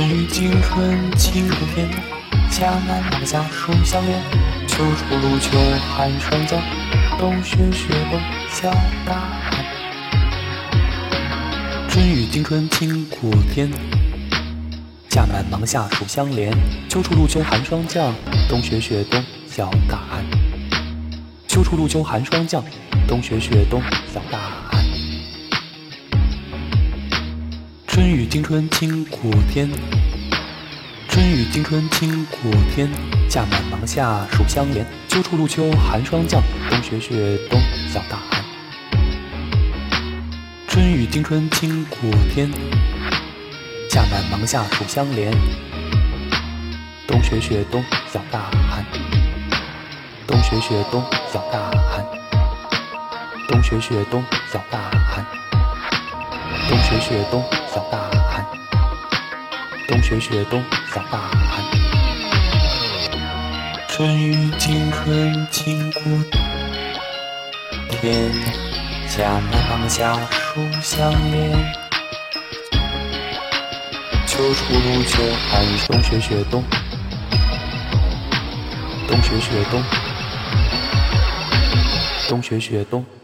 春雨惊春清谷天，夏满芒夏暑相连。秋处露秋寒霜降，冬雪雪冬小大寒。春雨惊春清谷天，夏满芒夏暑相连。秋处露秋寒霜降，冬雪雪冬小大寒。秋处露秋寒霜降，冬雪雪冬小大寒。春雨惊春清谷天，春雨惊春清谷天，夏满芒夏暑相连。秋处露秋寒霜降，冬雪雪冬小大寒。春雨惊春清谷天，夏满芒夏暑相连。冬雪雪冬小大寒。冬雪雪冬小大寒。冬雪雪冬小大寒。冬雪雪冬小大寒。冬雪雪冬小大寒。春雨惊春清谷天，夏满芒夏暑相连。秋处露秋寒，冬雪雪冬。冬雪雪冬。冬雪雪冬。